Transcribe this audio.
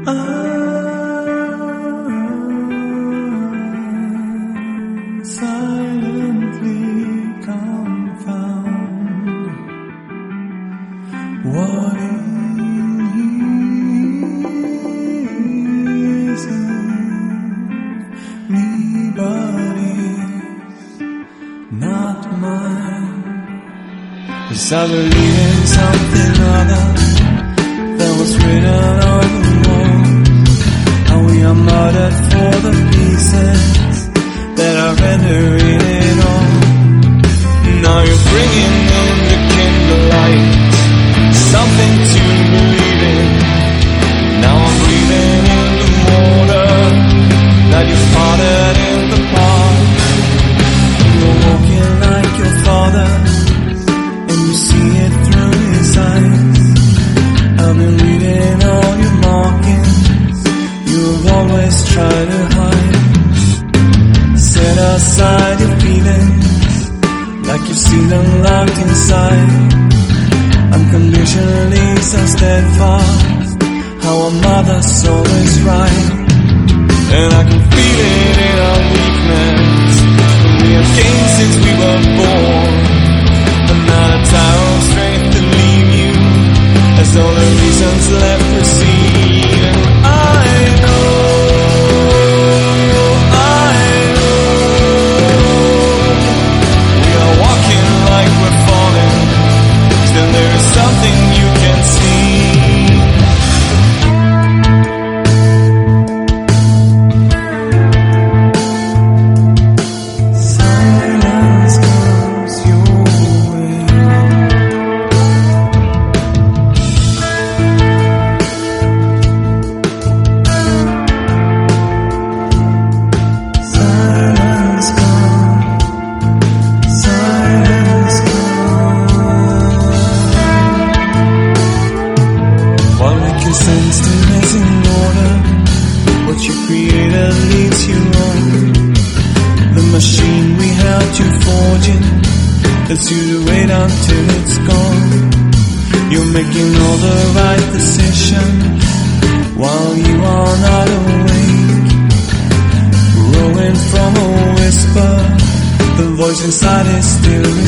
silently confound what is in me, but is not mine. 'Cause I believe in something other than was written on the wall, and we are murdered for the pieces that are rendering it all. Now you're bringing in the candlelight, something to believe in. Now I'm breathing in the water that you parted in the park. You're walking like your father, and you see it through his eyes. I've been reading all your markings, you've always tried to hide. Set aside your feelings, like you've seen them locked inside. Unconditionally so steadfast, how a mother's always right. And I can feel it in our weakness, we have gained since we were born. I'm not a tower of strength to leave you, as all the reasons left proceed. And I know we are walking like we're falling, still there is something you can see. It's you to wait until it's gone. You're making all the right decisions while you are not awake. Growing from a whisper, the voice inside is still